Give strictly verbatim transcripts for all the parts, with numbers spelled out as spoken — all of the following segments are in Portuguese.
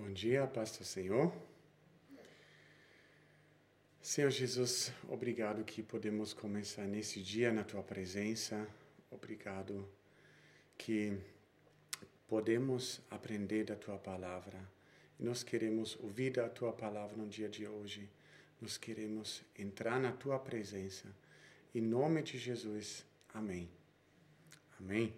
Bom dia, paz do Senhor. Senhor Jesus, obrigado que podemos começar nesse dia na Tua presença. Obrigado que podemos aprender da Tua palavra. E nós queremos ouvir da Tua palavra no dia de hoje. Nós queremos entrar na Tua presença. Em nome de Jesus, amém. Amém.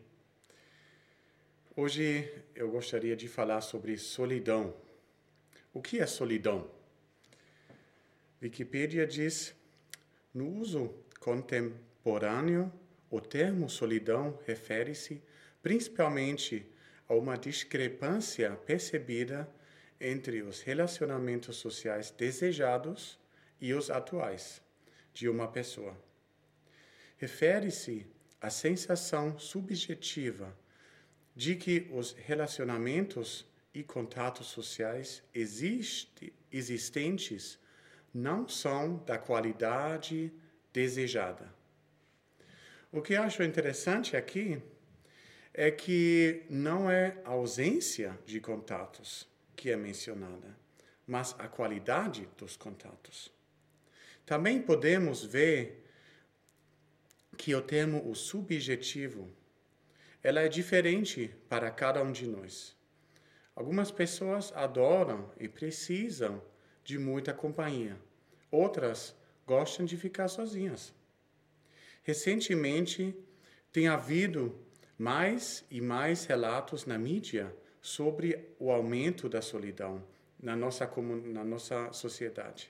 Hoje eu gostaria de falar sobre solidão. O que é solidão? Wikipedia diz, no uso contemporâneo, o termo solidão refere-se principalmente a uma discrepância percebida entre os relacionamentos sociais desejados e os atuais de uma pessoa. Refere-se à sensação subjetiva de que os relacionamentos e contatos sociais existe, existentes não são da qualidade desejada. O que eu acho interessante aqui é que não é a ausência de contatos que é mencionada, mas a qualidade dos contatos. Também podemos ver que o termo o subjetivo ela é diferente para cada um de nós. Algumas pessoas adoram e precisam de muita companhia. Outras gostam de ficar sozinhas. Recentemente, tem havido mais e mais relatos na mídia sobre o aumento da solidão na nossa, na nossa sociedade.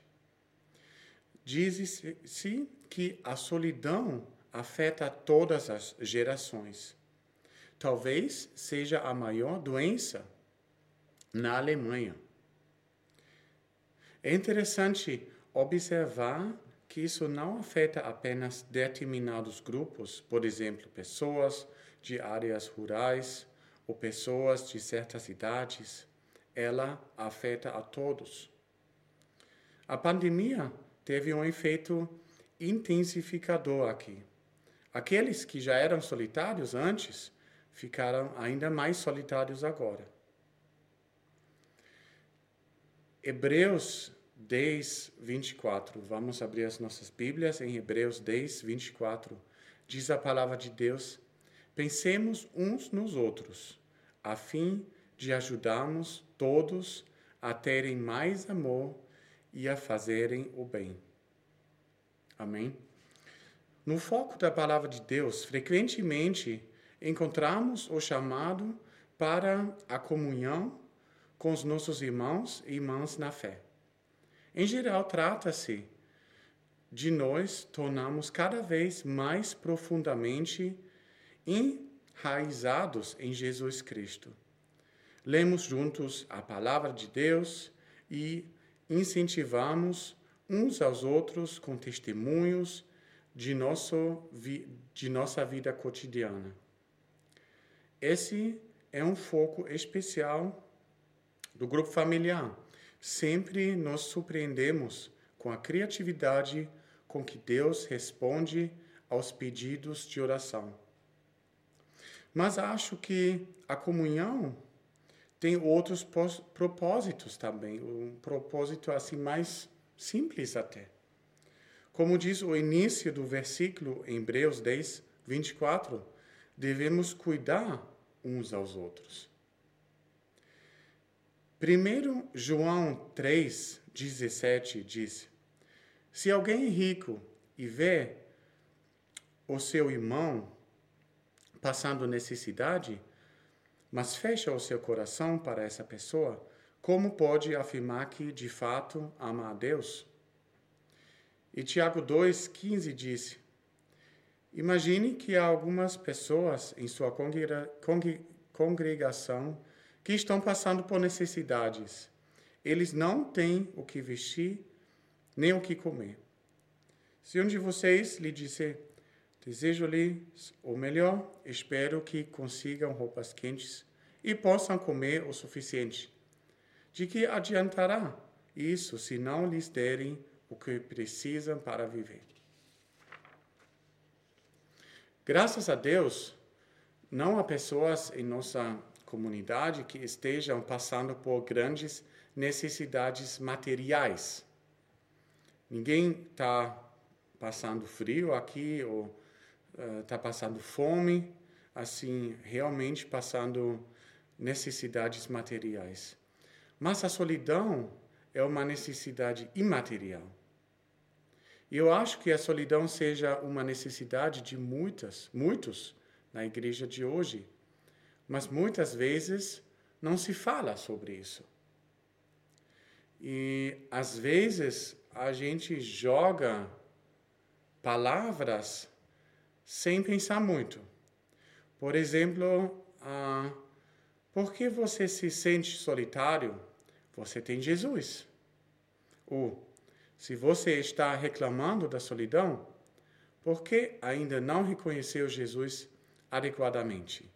Diz-se que a solidão afeta todas as gerações. Talvez seja a maior doença na Alemanha. É interessante observar que isso não afeta apenas determinados grupos, por exemplo, pessoas de áreas rurais ou pessoas de certas idades. Ela afeta a todos. A pandemia teve um efeito intensificador aqui. Aqueles que já eram solitários antes ficaram ainda mais solitários agora. Hebreus dez, vinte e quatro. Vamos abrir as nossas Bíblias em Hebreus dez, vinte e quatro. Diz a palavra de Deus: pensemos uns nos outros, a fim de ajudarmos todos a terem mais amor e a fazerem o bem. Amém? No foco da palavra de Deus, frequentemente encontramos o chamado para a comunhão com os nossos irmãos e irmãs na fé. Em geral, trata-se de nós tornarmos cada vez mais profundamente enraizados em Jesus Cristo. Lemos juntos a palavra de Deus e incentivamos uns aos outros com testemunhos de, nosso, de nossa vida cotidiana. Esse é um foco especial do grupo familiar. Sempre nos surpreendemos com a criatividade com que Deus responde aos pedidos de oração. Mas acho que a comunhão tem outros propósitos também, um propósito assim mais simples até. Como diz o início do versículo em Hebreus dez, vinte e quatro, devemos cuidar uns aos outros. primeiro João três, dezessete diz: se alguém é rico e vê o seu irmão passando necessidade, mas fecha o seu coração para essa pessoa, como pode afirmar que de fato ama a Deus? E Tiago dois, quinze diz: imagine que há algumas pessoas em sua congrega- congregação que estão passando por necessidades. Eles não têm o que vestir, nem o que comer. Se um de vocês lhe disser: desejo-lhes o melhor, espero que consigam roupas quentes e possam comer o suficiente. De que adiantará isso se não lhes derem o que precisam para viver? Graças a Deus, não há pessoas em nossa comunidade que estejam passando por grandes necessidades materiais. Ninguém está passando frio aqui ou está uh, passando fome, assim, realmente passando necessidades materiais. Mas a solidão é uma necessidade imaterial. E eu acho que a solidão seja uma necessidade de muitas, muitos na igreja de hoje. Mas muitas vezes não se fala sobre isso. E às vezes a gente joga palavras sem pensar muito. Por exemplo, ah, por que você se sente solitário? Você tem Jesus. Ou, se você está reclamando da solidão, por que ainda não reconheceu Jesus adequadamente?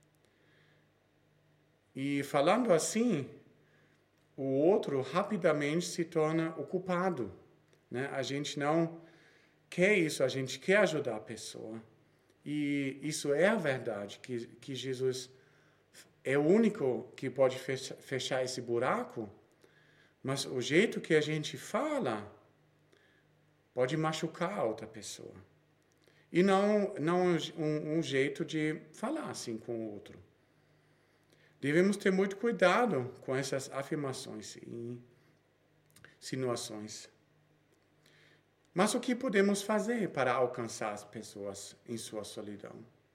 E falando assim, o outro rapidamente se torna ocupado, né? A gente não quer isso, a gente quer ajudar a pessoa. E isso é a verdade, que, que Jesus é o único que pode fechar esse buraco, mas o jeito que a gente fala pode machucar a outra pessoa. E não, não um, um jeito de falar assim com o outro. Devemos ter muito cuidado com essas afirmações e insinuações. Mas o que podemos fazer para alcançar as pessoas em sua solidão?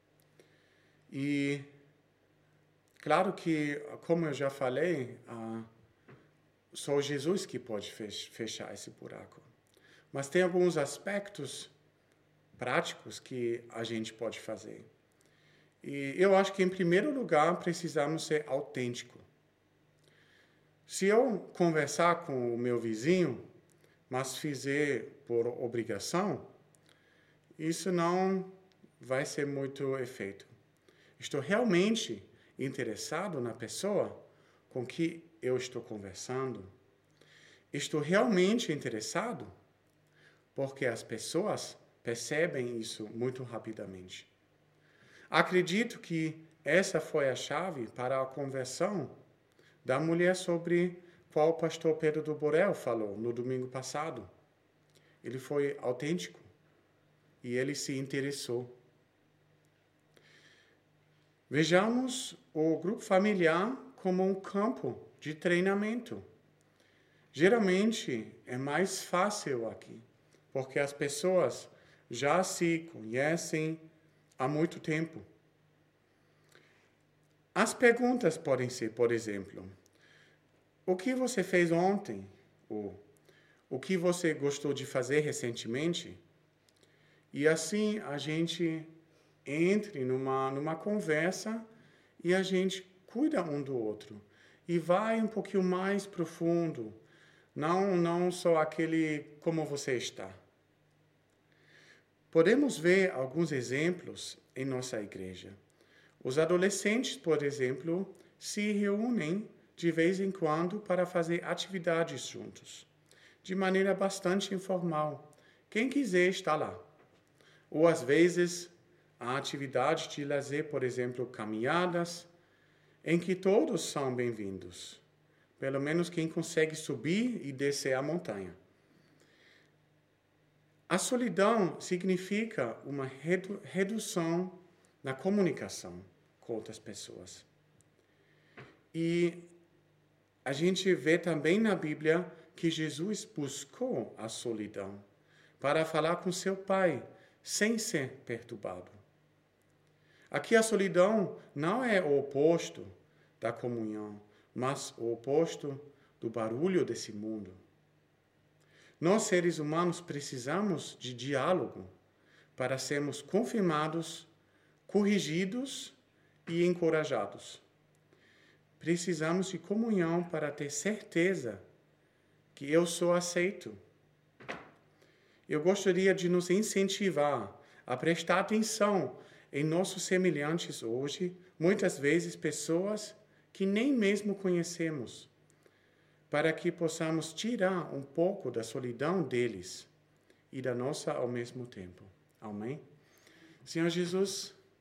E, claro que, como eu já falei, ah, só Jesus que pode fechar esse buraco. Mas tem alguns aspectos práticos que a gente pode fazer. E eu acho que, em primeiro lugar, precisamos ser autênticos. Se eu conversar com o meu vizinho, mas fizer por obrigação, isso não vai ser muito efeito. Estou realmente interessado na pessoa com que eu estou conversando? Estou realmente interessado? Porque as pessoas percebem isso muito rapidamente. Acredito que essa foi a chave para a conversão da mulher sobre qual o pastor Pedro do Borel falou no domingo passado. Ele foi autêntico e ele se interessou. Vejamos o grupo familiar como um campo de treinamento. Geralmente é mais fácil aqui, porque as pessoas já se conhecem há muito tempo. As perguntas podem ser, por exemplo, o que você fez ontem? Ou o que você gostou de fazer recentemente? E assim a gente entre numa, numa conversa e a gente cuida um do outro. E vai um pouquinho mais profundo. Não, não só aquele como você está. Podemos ver alguns exemplos em nossa igreja. Os adolescentes, por exemplo, se reúnem de vez em quando para fazer atividades juntos, de maneira bastante informal. Quem quiser está lá. Ou, às vezes, a atividade de lazer, por exemplo, caminhadas, em que todos são bem-vindos. Pelo menos quem consegue subir e descer a montanha. A solidão significa uma redu- redução na comunicação com outras pessoas. E a gente vê também na Bíblia que Jesus buscou a solidão para falar com seu Pai, sem ser perturbado. Aqui a solidão não é o oposto da comunhão, mas o oposto do barulho desse mundo. Nós, seres humanos, precisamos de diálogo para sermos confirmados, corrigidos e encorajados. Precisamos de comunhão para ter certeza que eu sou aceito. Eu gostaria de nos incentivar a prestar atenção em nossos semelhantes hoje, muitas vezes pessoas que nem mesmo conhecemos, para que possamos tirar um pouco da solidão deles e da nossa ao mesmo tempo. Amém? Senhor Jesus,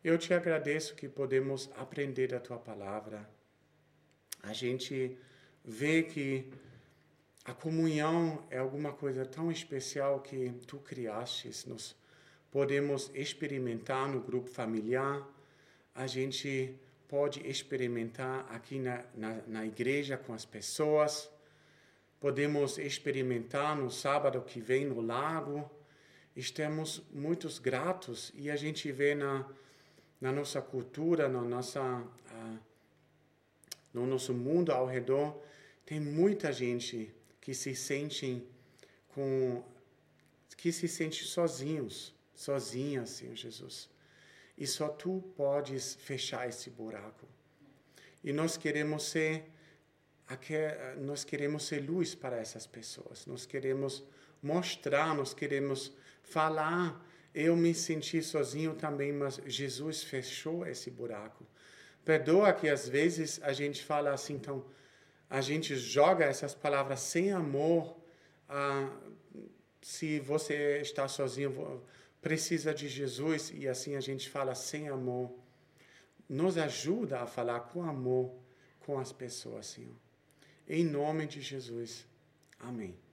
Eu te agradeço que podemos aprender da tua palavra. A gente vê que a comunhão é alguma coisa tão especial que tu criastes. Nós podemos experimentar no grupo familiar, a gente pode experimentar aqui na, na, na igreja com as pessoas, podemos experimentar no sábado que vem no lago. Estamos muito gratos e a gente vê na, na nossa cultura, na nossa, uh, no nosso mundo ao redor, tem muita gente que se sente com, que se sente sozinhos, sozinhas, Senhor Jesus. E só tu podes fechar esse buraco. E nós queremos ser, nós queremos ser luz para essas pessoas. Nós queremos mostrar, nós queremos falar. Eu me senti sozinho também, mas Jesus fechou esse buraco. Perdoa que às vezes a gente fala assim, então, a gente joga essas palavras sem amor. Ah, se você está sozinho, precisa de Jesus, e assim a gente fala sem amor. Nos ajuda a falar com amor com as pessoas, Senhor. Em nome de Jesus. Amém.